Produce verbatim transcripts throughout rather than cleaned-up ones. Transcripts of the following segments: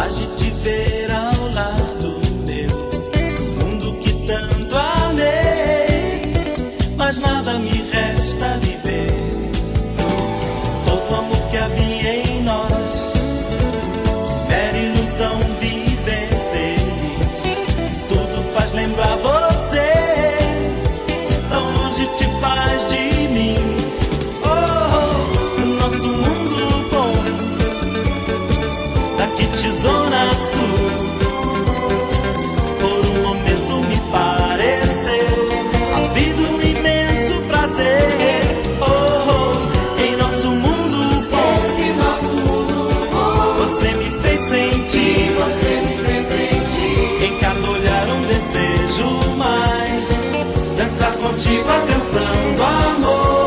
capaz de te ver ao lado meu, mundo que tanto amei, mas nada me resta viver. Todo o amor que havia em nós, mera ilusão viver feliz, tudo faz lembrar você, tão longe te faz de mim. Oh, o nosso mundo bom, daqui de Zona Sul, por um momento me pareceu a vida um imenso prazer. Oh, em nosso mundo bom, esse nosso mundo bom, você me fez sentir, você me fez sentir, em cada olhar um desejo mais, dançar contigo a canção do amor.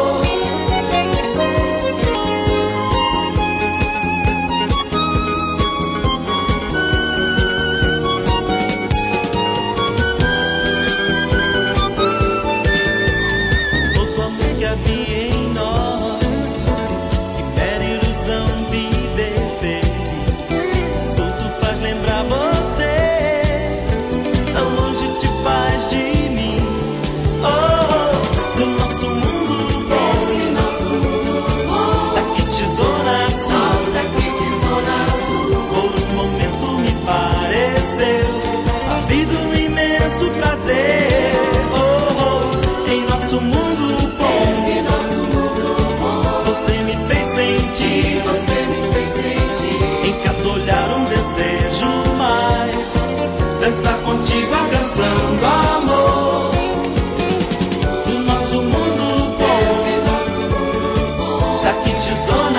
Todo amor que havia em nós, que mera ilusão viver feliz, tudo faz lembrar você, tão longe te faz de mim. Oh, no nosso mundo bom, esse nosso mundo bom, daqui de Zona Sul, nossa aqui de Zona Sul, por um momento me pareceu a vida um imenso prazer. Oh, oh, em nosso mundo bom, esse nosso mundo bom, você me fez sentir, você me fez sentir, em cada olhar um desejo mais, dançar contigo a canção do amor. No nosso mundo bom, esse nosso mundo bom, daqui de Zona